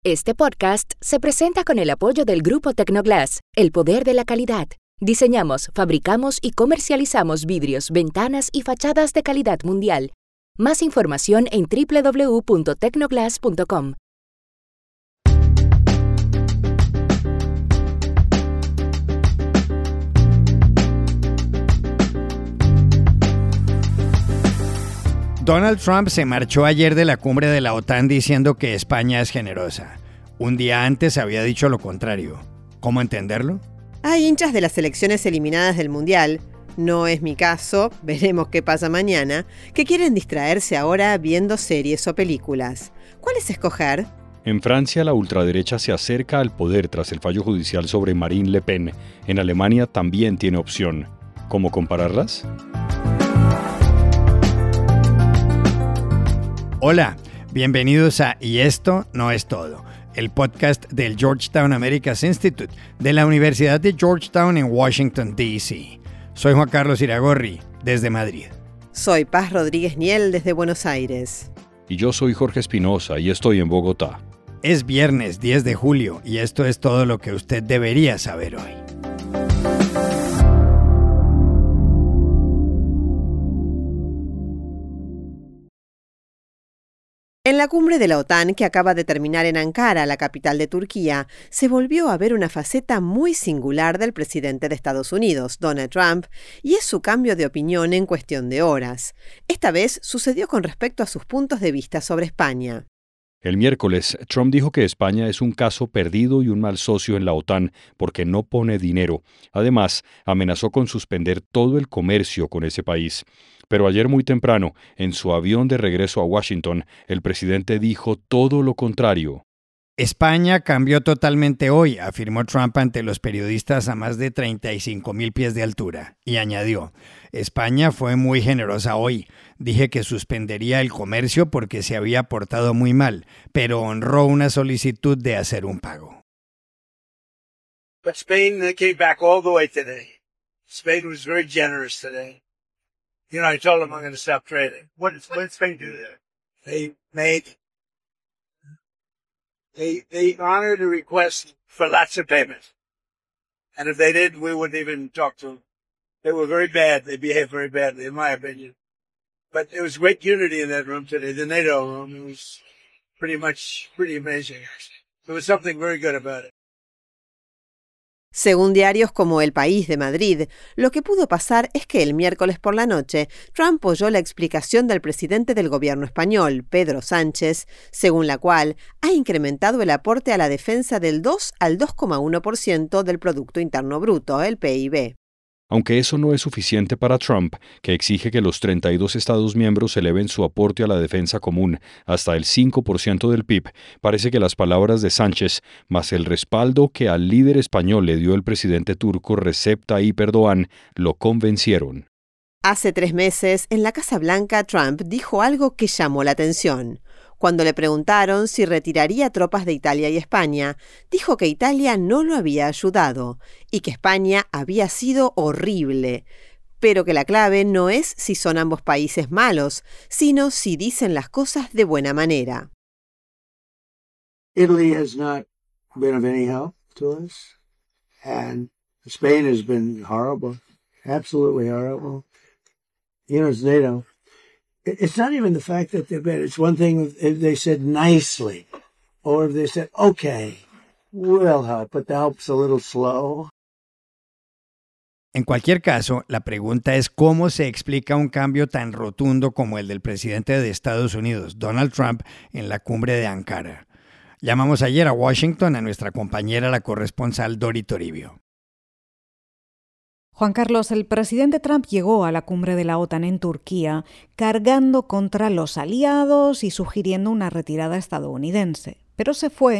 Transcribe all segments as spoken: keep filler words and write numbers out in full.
Este podcast se presenta con el apoyo del Grupo Tecnoglass, el poder de la calidad. Diseñamos, fabricamos y comercializamos vidrios, ventanas y fachadas de calidad mundial. Más información en doble u doble u doble u punto tecnoglass punto com. Donald Trump se marchó ayer de la cumbre de la OTAN diciendo que España es generosa. Un día antes había dicho lo contrario. ¿Cómo entenderlo? Hay hinchas de las selecciones eliminadas del Mundial, no es mi caso, veremos qué pasa mañana, que quieren distraerse ahora viendo series o películas. ¿Cuáles escoger? En Francia, la ultraderecha se acerca al poder tras el fallo judicial sobre Marine Le Pen. En Alemania también tiene opción. ¿Cómo compararlas? Hola, bienvenidos a Y esto no es todo, el podcast del Georgetown Americas Institute de la Universidad de Georgetown en Washington, D C Soy Juan Carlos Iragorri, desde Madrid. Soy Paz Rodríguez Niel, desde Buenos Aires. Y yo soy Jorge Espinosa y estoy en Bogotá. Es viernes diez de julio y esto es todo lo que usted debería saber hoy. En la cumbre de la OTAN, que acaba de terminar en Ankara, la capital de Turquía, se volvió a ver una faceta muy singular del presidente de Estados Unidos, Donald Trump, y es su cambio de opinión en cuestión de horas. Esta vez sucedió con respecto a sus puntos de vista sobre España. El miércoles, Trump dijo que España es un caso perdido y un mal socio en la OTAN porque no pone dinero. Además, amenazó con suspender todo el comercio con ese país. Pero ayer muy temprano, en su avión de regreso a Washington, el presidente dijo todo lo contrario. España cambió totalmente hoy, afirmó Trump ante los periodistas a más de treinta y cinco mil pies de altura, y añadió, España fue muy generosa hoy. Dije que suspendería el comercio porque se había portado muy mal, pero honró una solicitud de hacer un pago. But Spain came back all the way today. Spain was very generous today. You know, I told them I'm going to stop trading. What did, what did Spain do there? They made, they, they honored a request for lots of payments. And if they did, we wouldn't even talk to them. They were very bad. They behaved very badly, in my opinion. But there was great unity in that room today, the NATO room. It was pretty much, pretty amazing. There was something very good about it. Según diarios como El País de Madrid, lo que pudo pasar es que el miércoles por la noche, Trump oyó la explicación del presidente del gobierno español, Pedro Sánchez, según la cual ha incrementado el aporte a la defensa del dos al dos coma uno por ciento del Producto Interno Bruto, el P I B. Aunque eso no es suficiente para Trump, que exige que los treinta y dos Estados miembros eleven su aporte a la defensa común hasta el cinco por ciento del P I B, parece que las palabras de Sánchez, más el respaldo que al líder español le dio el presidente turco Recep Tayyip Erdogan, lo convencieron. Hace tres meses, en la Casa Blanca, Trump dijo algo que llamó la atención. Cuando le preguntaron si retiraría tropas de Italia y España, dijo que Italia no lo había ayudado y que España había sido horrible, pero que la clave no es si son ambos países malos, sino si dicen las cosas de buena manera. Italy has not been of any help to us, and Spain has been horrible, absolutely horrible. You know, it's NATO. It's not even the fact that they're bad. It's one thing if they said nicely, or if they said, okay, we'll help, but the help's a little slow. En cualquier caso, la pregunta es cómo se explica un cambio tan rotundo como el del presidente de Estados Unidos, Donald Trump, en la cumbre de Ankara. Llamamos ayer a Washington a nuestra compañera, la corresponsal Dori Toribio. Juan Carlos, el presidente Trump llegó a la cumbre de la OTAN en Turquía cargando contra los aliados y sugiriendo una retirada estadounidense, pero se fue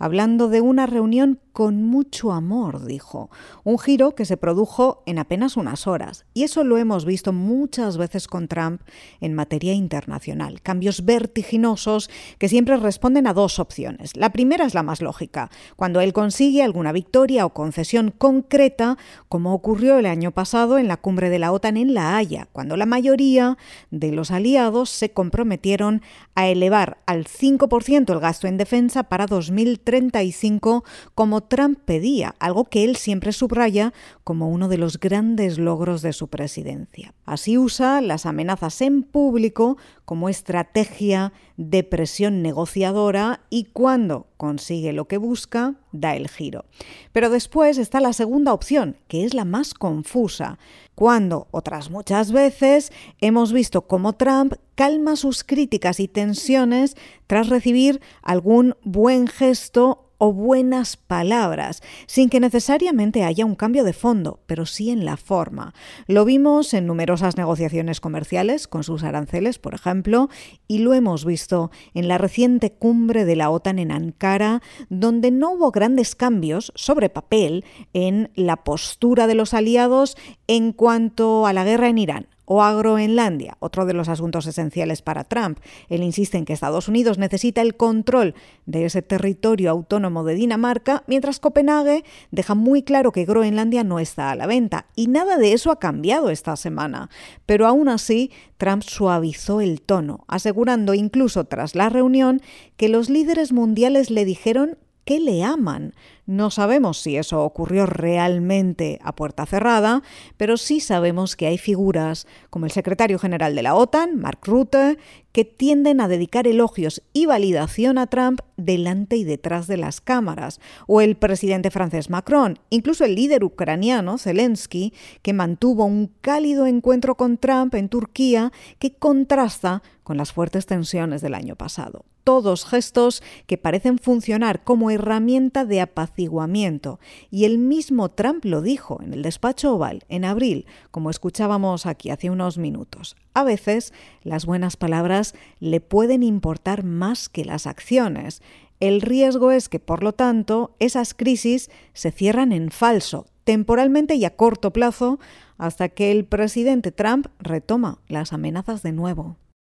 hablando de una reunión con mucho amor, dijo. Un giro que se produjo en apenas unas horas. Y eso lo hemos visto muchas veces con Trump en materia internacional. Cambios vertiginosos que siempre responden a dos opciones. La primera es la más lógica. Cuando él consigue alguna victoria o concesión concreta, como ocurrió el año pasado en la cumbre de la OTAN en La Haya, cuando la mayoría de los aliados se comprometieron a elevar al cinco por ciento el gasto en defensa para dos mil treinta y cinco, como Trump pedía, algo que él siempre subraya como uno de los grandes logros de su presidencia. Así usa las amenazas en público como estrategia de presión negociadora y cuando consigue lo que busca, da el giro. Pero después está la segunda opción, que es la más confusa, cuando, otras muchas veces, hemos visto cómo Trump calma sus críticas y tensiones tras recibir algún buen gesto o buenas palabras, sin que necesariamente haya un cambio de fondo, pero sí en la forma. Lo vimos en numerosas negociaciones comerciales, con sus aranceles, por ejemplo, y lo hemos visto en la reciente cumbre de la OTAN en Ankara, donde no hubo grandes cambios sobre papel en la postura de los aliados en cuanto a la guerra en Irán o a Groenlandia, otro de los asuntos esenciales para Trump. Él insiste en que Estados Unidos necesita el control de ese territorio autónomo de Dinamarca, mientras Copenhague deja muy claro que Groenlandia no está a la venta. Y nada de eso ha cambiado esta semana. Pero aún así, Trump suavizó el tono, asegurando incluso tras la reunión que los líderes mundiales le dijeron que le aman. No sabemos si eso ocurrió realmente a puerta cerrada, pero sí sabemos que hay figuras como el secretario general de la OTAN, Mark Rutte, que tienden a dedicar elogios y validación a Trump delante y detrás de las cámaras, o el presidente francés Macron, incluso el líder ucraniano Zelensky, que mantuvo un cálido encuentro con Trump en Turquía que contrasta con las fuertes tensiones del año pasado. Todos gestos que parecen funcionar como herramienta de apaciguamiento. Y el mismo Trump lo dijo en el despacho Oval en abril, como escuchábamos aquí hace unos minutos. A veces las buenas palabras le pueden importar más que las acciones. El riesgo es que, por lo tanto, esas crisis se cierran en falso, temporalmente y a corto plazo, hasta que el presidente Trump retoma las amenazas de nuevo.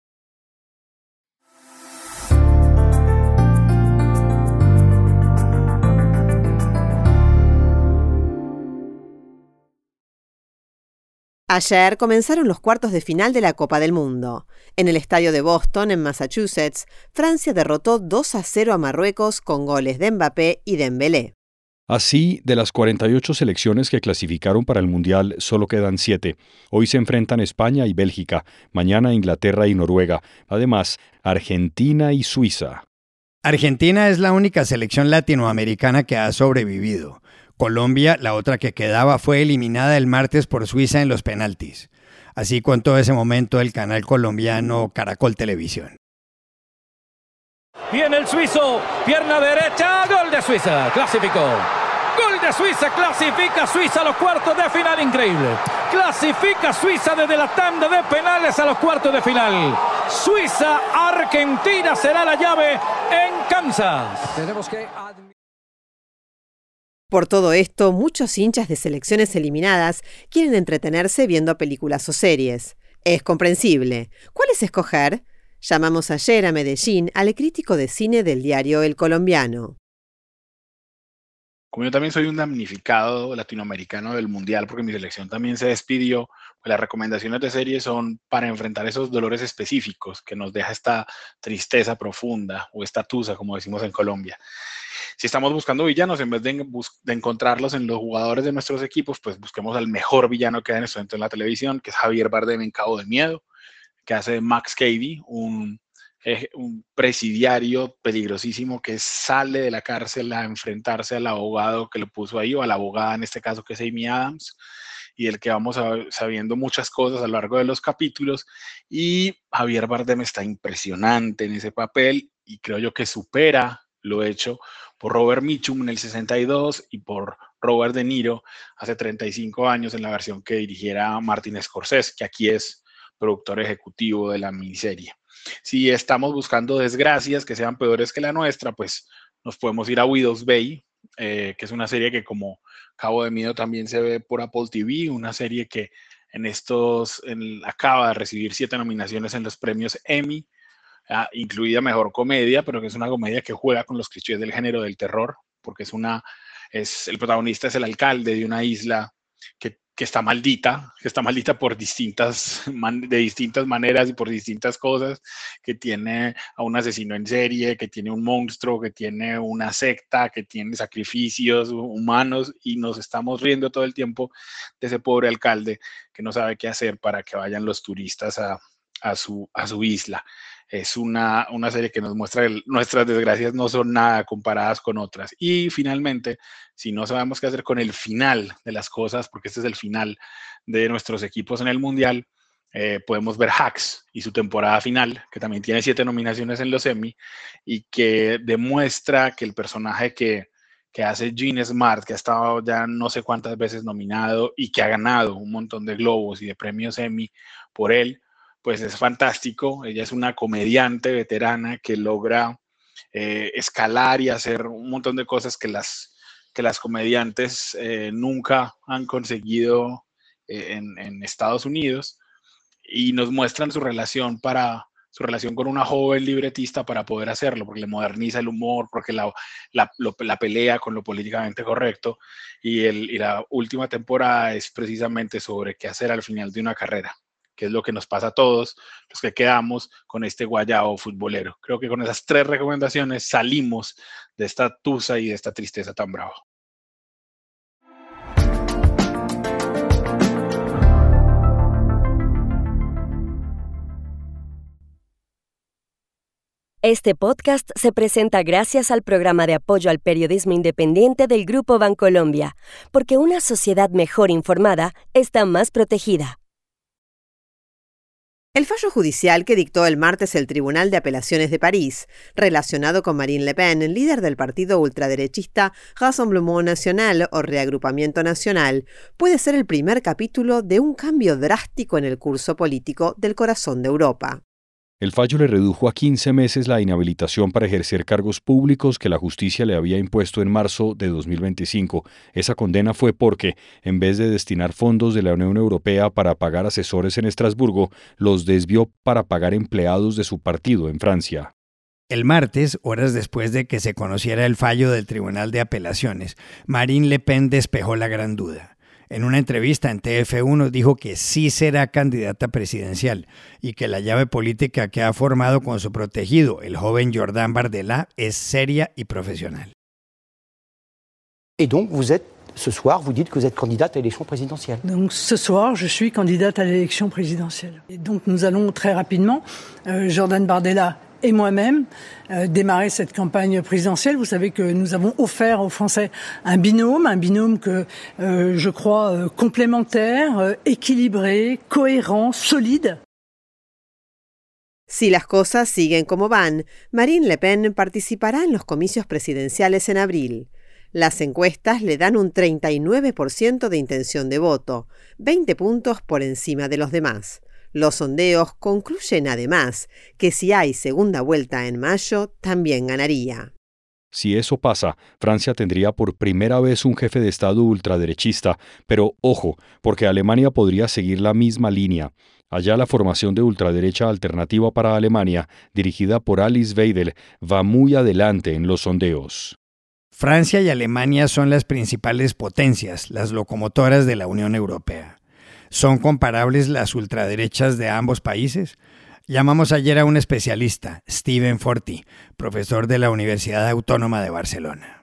Ayer comenzaron los cuartos de final de la Copa del Mundo. En el estadio de Boston, en Massachusetts, Francia derrotó dos a cero a Marruecos con goles de Mbappé y Dembélé. Así, de las cuarenta y ocho selecciones que clasificaron para el Mundial, solo quedan siete. Hoy se enfrentan España y Bélgica, mañana Inglaterra y Noruega, además Argentina y Suiza. Argentina es la única selección latinoamericana que ha sobrevivido. Colombia, la otra que quedaba, fue eliminada el martes por Suiza en los penaltis. Así contó ese momento el canal colombiano Caracol Televisión. Viene el suizo, pierna derecha, gol de Suiza, clasificó. Gol de Suiza, clasifica Suiza a los cuartos de final, increíble. Clasifica Suiza desde la tanda de penales a los cuartos de final. Suiza-Argentina será la llave en Kansas. Tenemos que... Por todo esto, muchos hinchas de selecciones eliminadas quieren entretenerse viendo películas o series. Es comprensible. ¿Cuáles escoger? Llamamos ayer a Medellín al crítico de cine del diario El Colombiano. Como yo también soy un damnificado latinoamericano del Mundial, porque mi selección también se despidió, pues las recomendaciones de series son para enfrentar esos dolores específicos que nos deja esta tristeza profunda o esta tusa, como decimos en Colombia. Si estamos buscando villanos, en vez de, de encontrarlos en los jugadores de nuestros equipos, pues busquemos al mejor villano que hay en este momento en la televisión, que es Javier Bardem en Cabo de Miedo, que hace de Max Cady, un, eh, un presidiario peligrosísimo que sale de la cárcel a enfrentarse al abogado que lo puso ahí, o a la abogada en este caso, que es Amy Adams, y del que vamos a, sabiendo muchas cosas a lo largo de los capítulos. Y Javier Bardem está impresionante en ese papel, y creo yo que supera lo hecho por Robert Mitchum en el sesenta y dos y por Robert De Niro hace treinta y cinco años en la versión que dirigiera Martin Scorsese, que aquí es productor ejecutivo de la miniserie. Si estamos buscando desgracias que sean peores que la nuestra, pues nos podemos ir a Widow's Bay, eh, que es una serie que como Cabo de Miedo también se ve por Apple T V, una serie que en estos en, acaba de recibir siete nominaciones en los premios Emmy, ah, incluida Mejor Comedia, pero que es una comedia que juega con los clichés del género del terror, porque es una, es, el protagonista es el alcalde de una isla que, que está maldita, que está maldita por distintas, man, de distintas maneras y por distintas cosas, que tiene a un asesino en serie, que tiene un monstruo, que tiene una secta, que tiene sacrificios humanos, y nos estamos riendo todo el tiempo de ese pobre alcalde que no sabe qué hacer para que vayan los turistas a, a, su, a su isla. Es una, una serie que nos muestra que nuestras desgracias no son nada comparadas con otras. Y finalmente, si no sabemos qué hacer con el final de las cosas, porque este es el final de nuestros equipos en el Mundial, eh, podemos ver Hacks y su temporada final, que también tiene siete nominaciones en los Emmy, y que demuestra que el personaje que, que hace Jean Smart, que ha estado ya no sé cuántas veces nominado y que ha ganado un montón de globos y de premios Emmy por él, pues es fantástico. Ella es una comediante veterana que logra eh, escalar y hacer un montón de cosas que las, que las comediantes eh, nunca han conseguido eh, en, en Estados Unidos, y nos muestran su relación para su relación con una joven libretista para poder hacerlo, porque le moderniza el humor, porque la, la, lo, la pelea con lo políticamente correcto, y, el, y la última temporada es precisamente sobre qué hacer al final de una carrera, que es lo que nos pasa a todos los que quedamos con este guayabo futbolero. Creo que con esas tres recomendaciones salimos de esta tusa y de esta tristeza tan brava. Este podcast se presenta gracias al programa de apoyo al periodismo independiente del Grupo Bancolombia, porque una sociedad mejor informada está más protegida. El fallo judicial que dictó el martes el Tribunal de Apelaciones de París, relacionado con Marine Le Pen, líder del partido ultraderechista Rassemblement National o Reagrupamiento Nacional, puede ser el primer capítulo de un cambio drástico en el curso político del corazón de Europa. El fallo le redujo a quince meses la inhabilitación para ejercer cargos públicos que la justicia le había impuesto en marzo de dos mil veinticinco. Esa condena fue porque, en vez de destinar fondos de la Unión Europea para pagar asesores en Estrasburgo, los desvió para pagar empleados de su partido en Francia. El martes, horas después de que se conociera el fallo del Tribunal de Apelaciones, Marine Le Pen despejó la gran duda. En una entrevista en T F uno dijo que sí será candidata presidencial y que la llave política que ha formado con su protegido, el joven Jordan Bardella, es seria y profesional. Et donc vous êtes, ce soir, vous dites que vous êtes candidate à l'élection présidentielle. Donc ce soir, je suis candidate à l'élection présidentielle. Et donc nous allons très rapidement, euh, Jordan Bardella et moi-même, euh, démarrer cette campagne présidentielle. Vous savez que nous avons offert aux Français un binôme, un binôme que euh, je crois euh, complémentaire, euh, équilibré, cohérent, solide. Si las cosas siguen como van, Marine Le Pen participará en los comicios presidenciales en abril. Las encuestas le dan un treinta y nueve por ciento de intención de voto, veinte puntos por encima de los demás. Los sondeos concluyen además que si hay segunda vuelta en mayo, también ganaría. Si eso pasa, Francia tendría por primera vez un jefe de Estado ultraderechista, pero ojo, porque Alemania podría seguir la misma línea. Allá la formación de ultraderecha alternativa para Alemania, dirigida por Alice Weidel, va muy adelante en los sondeos. Francia y Alemania son las principales potencias, las locomotoras de la Unión Europea. ¿Son comparables las ultraderechas de ambos países? Llamamos ayer a un especialista, Steven Forti, profesor de la Universidad Autónoma de Barcelona.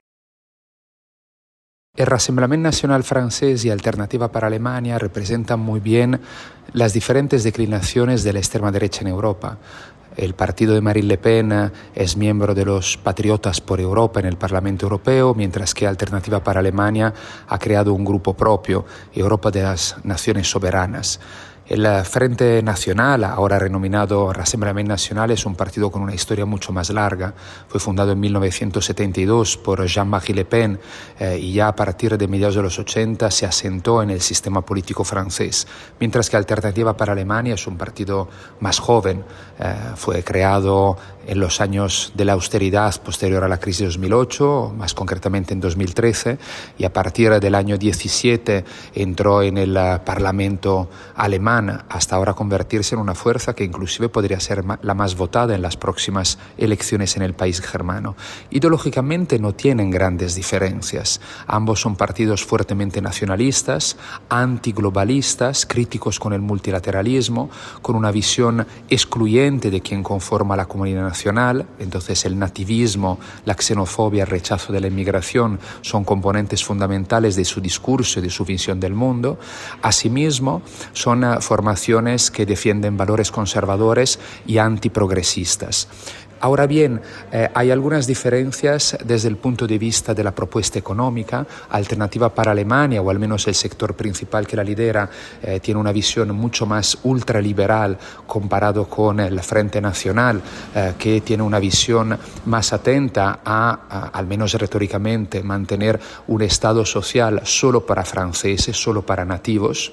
El Rassemblement National francés y Alternativa para Alemania representan muy bien las diferentes declinaciones de la extrema derecha en Europa. El partido de Marine Le Pen es miembro de los Patriotas por Europa en el Parlamento Europeo, mientras que Alternativa para Alemania ha creado un grupo propio, Europa de las Naciones Soberanas. El Frente Nacional, ahora renominado Rassemblement National, es un partido con una historia mucho más larga. Fue fundado en mil novecientos setenta y dos por Jean-Marie Le Pen eh, y ya a partir de mediados de los ochenta se asentó en el sistema político francés, mientras que Alternativa para Alemania es un partido más joven. Eh, fue creado en los años de la austeridad posterior a la crisis de dos mil ocho, más concretamente en dos mil trece, y a partir del año diecisiete entró en el uh, Parlamento alemán, hasta ahora convertirse en una fuerza que inclusive podría ser ma- la más votada en las próximas elecciones en el país germano. Ideológicamente no tienen grandes diferencias. Ambos son partidos fuertemente nacionalistas, antiglobalistas, críticos con el multilateralismo, con una visión excluyente de quien conforma la comunidad nacional. Entonces el nativismo, la xenofobia, el rechazo de la inmigración son componentes fundamentales de su discurso y de su visión del mundo. Asimismo, son uh, formaciones que defienden valores conservadores y antiprogresistas. Ahora bien, eh, hay algunas diferencias desde el punto de vista de la propuesta económica. Alternativa para Alemania, o al menos el sector principal que la lidera, eh, tiene una visión mucho más ultraliberal comparado con el Frente Nacional, eh, que tiene una visión más atenta a, a, al menos retóricamente, mantener un Estado social solo para franceses, solo para nativos.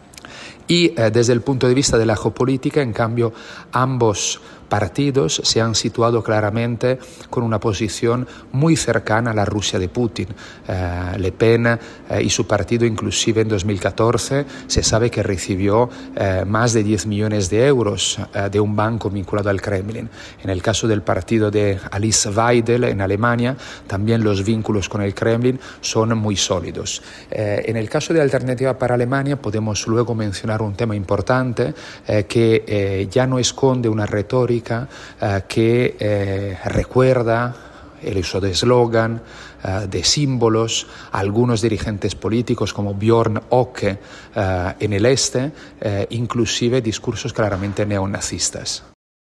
Y eh, desde el punto de vista de la geopolítica, en cambio, ambos partidos se han situado claramente con una posición muy cercana a la Rusia de Putin. Eh, Le Pen eh, y su partido, inclusive en dos mil catorce, se sabe que recibió eh, más de diez millones de euros eh, de un banco vinculado al Kremlin. En el caso del partido de Alice Weidel en Alemania, también los vínculos con el Kremlin son muy sólidos. Eh, en el caso de Alternativa para Alemania podemos luego mencionar un tema importante eh, que eh, ya no esconde una retórica Uh, que eh, recuerda el uso de eslogan, uh, de símbolos. Algunos dirigentes políticos como Björn Höcke uh, en el este, uh, inclusive discursos claramente neonazistas.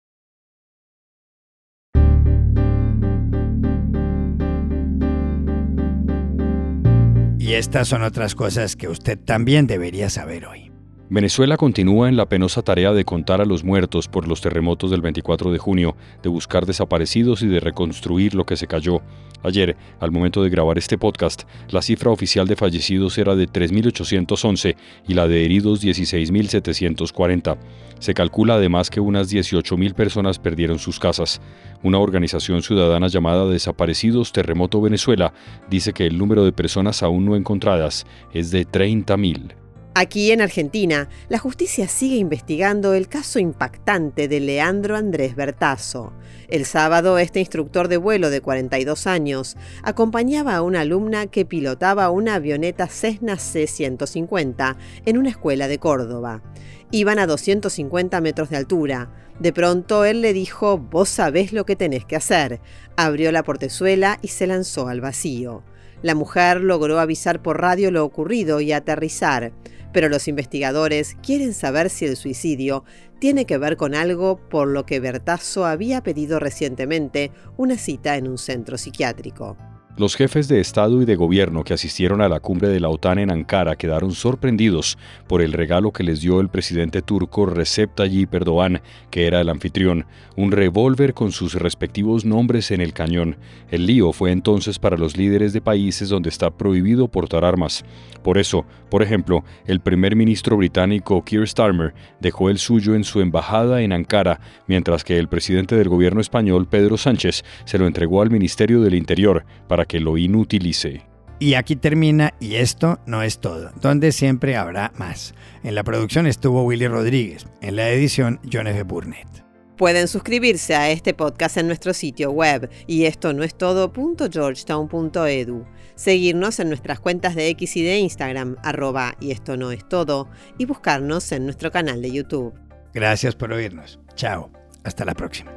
Y estas son otras cosas que usted también debería saber hoy. Venezuela continúa en la penosa tarea de contar a los muertos por los terremotos del veinticuatro de junio, de buscar desaparecidos y de reconstruir lo que se cayó. Ayer, al momento de grabar este podcast, la cifra oficial de fallecidos era de tres mil ochocientos once y la de heridos dieciséis mil setecientos cuarenta. Se calcula además que unas dieciocho mil personas perdieron sus casas. Una organización ciudadana llamada Desaparecidos Terremoto Venezuela dice que el número de personas aún no encontradas es de treinta mil. Aquí en Argentina, la justicia sigue investigando el caso impactante de Leandro Andrés Bertazo. El sábado, este instructor de vuelo de cuarenta y dos años acompañaba a una alumna que pilotaba una avioneta Cessna C ciento cincuenta en una escuela de Córdoba. Iban a doscientos cincuenta metros de altura. De pronto él le dijo: «Vos sabés lo que tenés que hacer». Abrió la portezuela y se lanzó al vacío. La mujer logró avisar por radio lo ocurrido y aterrizar. Pero los investigadores quieren saber si el suicidio tiene que ver con algo por lo que Bertazo había pedido recientemente una cita en un centro psiquiátrico. Los jefes de Estado y de Gobierno que asistieron a la cumbre de la OTAN en Ankara quedaron sorprendidos por el regalo que les dio el presidente turco Recep Tayyip Erdogan, que era el anfitrión, un revólver con sus respectivos nombres en el cañón. El lío fue entonces para los líderes de países donde está prohibido portar armas. Por eso, por ejemplo, el primer ministro británico Keir Starmer dejó el suyo en su embajada en Ankara, mientras que el presidente del gobierno español, Pedro Sánchez, se lo entregó al Ministerio del Interior para que lo inutilice. Y aquí termina Y esto no es todo, donde siempre habrá más. En la producción estuvo Willy Rodríguez, en la edición John F. Burnett. Pueden suscribirse a este podcast en nuestro sitio web y esto no es todo punto georgetown punto edu. Seguirnos en nuestras cuentas de X y de Instagram, arroba y esto no es todo, y buscarnos en nuestro canal de YouTube. Gracias por oírnos. Chao. Hasta la próxima.